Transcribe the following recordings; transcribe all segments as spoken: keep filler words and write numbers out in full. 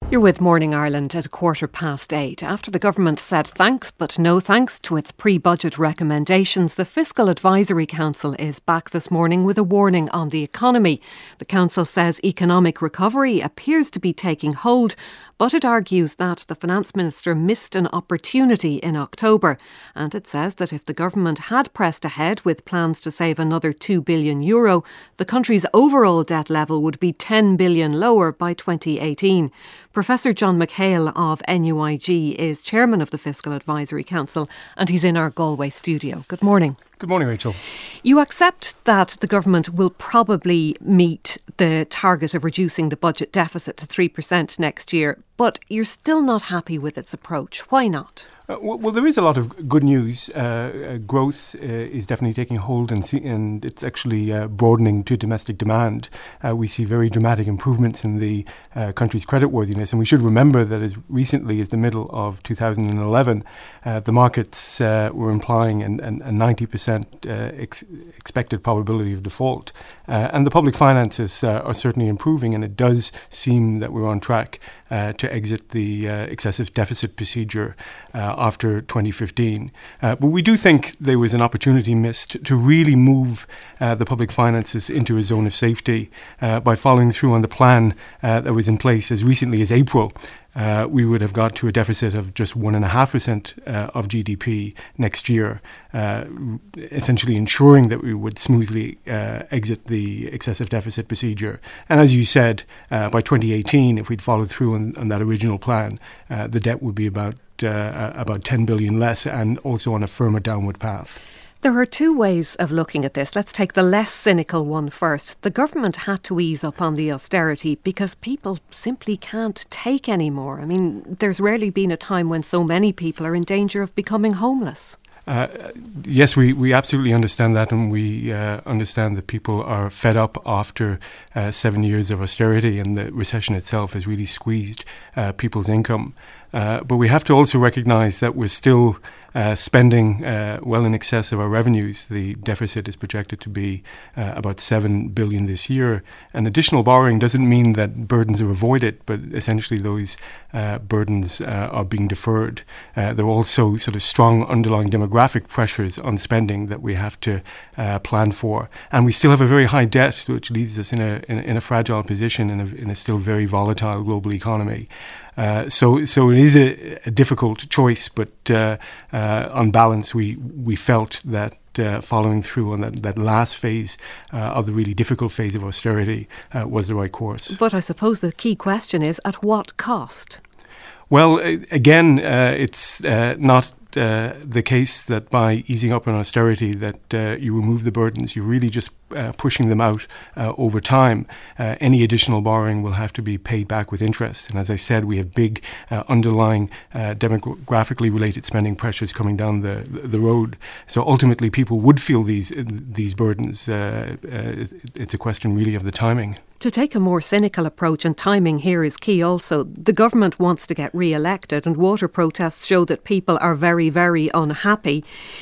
You're with Morning Ireland at a quarter past eight. After the government said thanks but no thanks to its pre-budget recommendations, the Fiscal Advisory Council is back this morning with a warning on the economy. The council says economic recovery appears to be taking hold, but it argues that the Finance Minister missed an opportunity in October. And it says that if the government had pressed ahead with plans to save another two billion euro, the country's overall debt level would be ten billion lower by twenty eighteen. Professor John McHale of N U I G is chairman of the Fiscal Advisory Council, and he's in our Galway studio. Good morning. Good morning, Rachel. You accept that the government will probably meet the target of reducing the budget deficit to three percent next year, but you're still not happy with its approach. Why not? Uh, well, well, there is a lot of good news. Uh, uh, growth uh, is definitely taking hold and, see, and it's actually uh, broadening to domestic demand. Uh, we see very dramatic improvements in the uh, country's creditworthiness. And we should remember that as recently as the middle of two thousand eleven, uh, the markets uh, were implying an, an, a ninety percent uh, ex- expected probability of default. Uh, and the public finances uh, are certainly improving, and it does seem that we're on track uh, to exit the uh, excessive deficit procedure uh, after twenty fifteen. Uh, but we do think there was an opportunity missed to really move uh, the public finances into a zone of safety uh, by following through on the plan uh, that was in place as recently as April. Uh, we would have got to a deficit of just one point five percent uh, of G D P next year, uh, essentially ensuring that we would smoothly uh, exit the excessive deficit procedure. And as you said, uh, by twenty eighteen, if we'd followed through on, on that original plan, uh, the debt would be about uh, about ten billion less and also on a firmer downward path. There are two ways of looking at this. Let's take the less cynical one first. The government had to ease up on the austerity because people simply can't take any more. I mean, there's rarely been a time when so many people are in danger of becoming homeless. Uh, yes, we, we absolutely understand that, and we uh, understand that people are fed up after uh, seven years of austerity, and the recession itself has really squeezed uh, people's income. Uh, but we have to also recognise that we're still uh, spending uh, well in excess of our revenues. The deficit is projected to be uh, about seven billion this year. And additional borrowing doesn't mean that burdens are avoided, but essentially those uh, burdens uh, are being deferred. Uh, there are also sort of strong underlying demographic pressures on spending that we have to uh, plan for. And we still have a very high debt, which leaves us in a in, in a fragile position in a, in a still very volatile global economy. Uh, so, so it is a, a difficult choice, but uh, uh, on balance, we we felt that uh, following through on that, that last phase uh, of the really difficult phase of austerity uh, was the right course. But I suppose the key question is, at what cost? Well, again, uh, it's uh, not uh, the case that by easing up on austerity that uh, you remove the burdens. You're really just uh, pushing them out uh, over time. Uh, any additional borrowing will have to be paid back with interest. And as I said, we have big uh, underlying uh, demographically related spending pressures coming down the the road. So ultimately, people would feel these these burdens. Uh, uh, it's a question really of the timing. To take a more cynical approach, and timing here is key also, the government wants to get re-elected, and water protests show that people are very, very unhappy.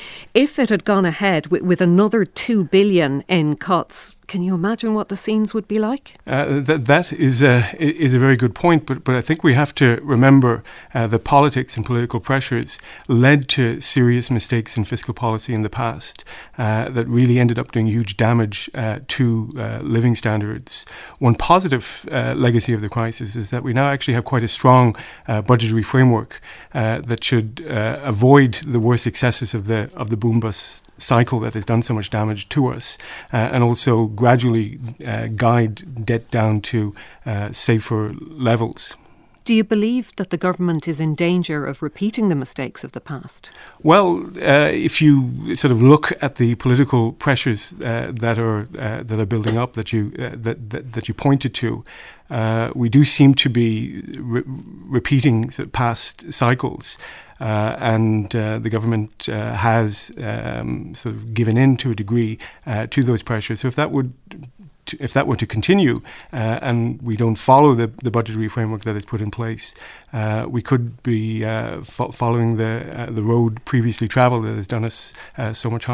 If it had gone ahead with, with another two billion in cuts, can you imagine what the scenes would be like? Uh, that that is a is a very good point, but but I think we have to remember uh, that politics and political pressures led to serious mistakes in fiscal policy in the past uh, that really ended up doing huge damage uh, to uh, living standards. One positive uh, legacy of the crisis is that we now actually have quite a strong uh, budgetary framework uh, that should uh, avoid the worst excesses of the of the boom bust cycle that has done so much damage to us, uh, and also gradually uh, guide debt down to uh, safer levels. Do you believe that the government is in danger of repeating the mistakes of the past? Well, uh, if you sort of look at the political pressures uh, that are uh, that are building up, that you uh, that, that that you pointed to, uh, we do seem to be re- repeating sort of past cycles. Uh, and uh, the government uh, has um, sort of given in to a degree uh, to those pressures. So if that would, to, if that were to continue, uh, and we don't follow the, the budgetary framework that is put in place, uh, we could be uh, fo- following the uh, the road previously travelled that has done us uh, so much harm.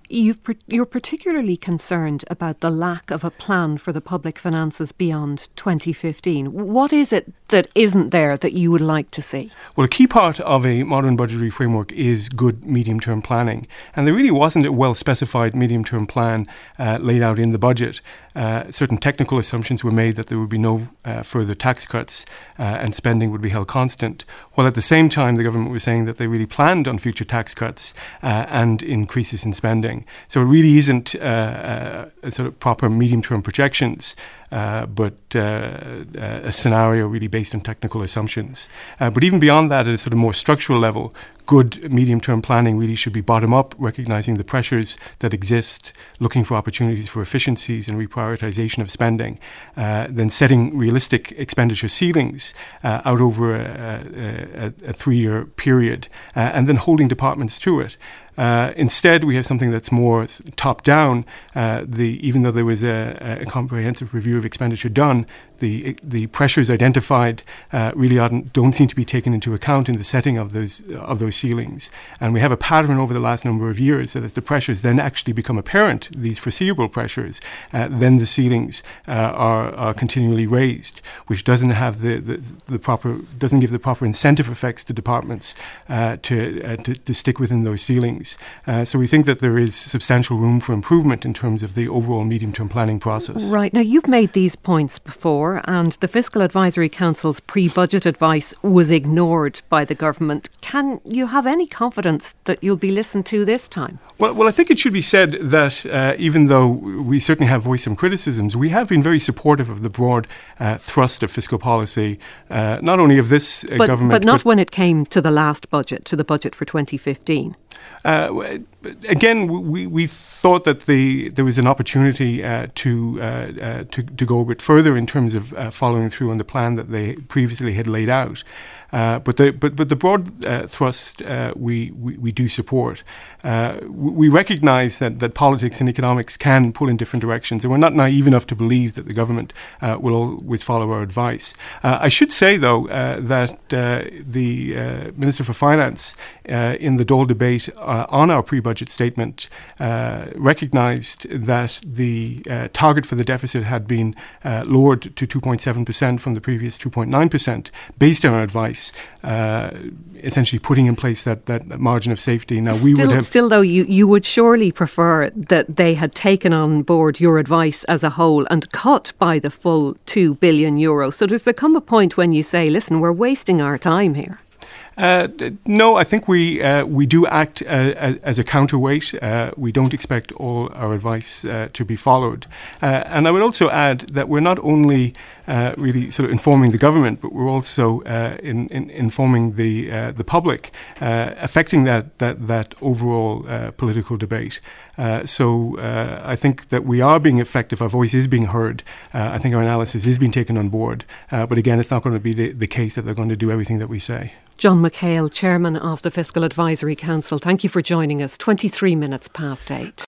You've, you're particularly concerned about the lack of a plan for the public finances beyond twenty fifteen. What is it that isn't there that you would like to see? Well, a key part of a modern budgetary framework is good medium-term planning. And there really wasn't a well-specified medium-term plan uh, laid out in the budget. Uh, certain technical assumptions were made that there would be no uh, further tax cuts uh, and spending would be held constant, while at the same time the government was saying that they really planned on future tax cuts uh, and increases in spending. So it really isn't uh, uh, a sort of proper medium-term projections, uh, but uh, a scenario really based on technical assumptions. Uh, but even beyond that, at a sort of more structural level, good medium-term planning really should be bottom-up, recognising the pressures that exist, looking for opportunities for efficiencies and reprioritisation of spending, uh, then setting realistic expenditure ceilings uh, out over a, a, a three-year period, uh, and then holding departments to it. Uh, instead, we have something that's more top-down. Uh, the even though there was a, a comprehensive review of expenditure done, the the pressures identified uh, really don't seem to be taken into account in the setting of those of those ceilings. And we have a pattern over the last number of years that as the pressures then actually become apparent, these foreseeable pressures, uh, then the ceilings uh, are are continually raised, which doesn't have the, the the proper doesn't give the proper incentive effects to departments uh, to, uh, to to stick within those ceilings. Uh, so we think that there is substantial room for improvement in terms of the overall medium-term planning process. Right. Now, you've made these points before, and the Fiscal Advisory Council's pre-budget advice was ignored by the government. Can you have any confidence that you'll be listened to this time? Well, well, I think it should be said that uh, even though we certainly have voiced some criticisms, we have been very supportive of the broad uh, thrust of fiscal policy, uh, not only of this uh, but, government. But not but when it came to the last budget, to the budget for twenty fifteen. Uh, again, we, we thought that the there was an opportunity uh, to, uh, uh, to to go a bit further in terms of uh, following through on the plan that they previously had laid out. Uh, but the but but the broad uh, thrust uh, we, we we do support. Uh, we recognise that that politics and economics can pull in different directions, and we're not naive enough to believe that the government uh, will always follow our advice. Uh, I should say, though, uh, that uh, the uh, Minister for Finance uh, in the Dáil debate uh, on our pre-budget statement uh, recognised that the uh, target for the deficit had been uh, lowered to two point seven percent from the previous two point nine percent, based on our advice. Uh, essentially putting in place that, that margin of safety. Now we still, would have still though you, you would surely prefer that they had taken on board your advice as a whole and cut by the full two billion euros. So does there come a point when you say, listen, we're wasting our time here? Uh, no, I think we uh, we do act uh, as a counterweight. Uh, we don't expect all our advice uh, to be followed. Uh, and I would also add that we're not only uh, really sort of informing the government, but we're also uh, in, in informing the uh, the public, uh, affecting that that that overall uh, political debate. Uh, so uh, I think that we are being effective. Our voice is being heard. Uh, I think our analysis is being taken on board. Uh, but again, it's not going to be the, the case that they're going to do everything that we say. John McHale, Chairman of the Fiscal Advisory Council, thank you for joining us. twenty-three minutes past eight.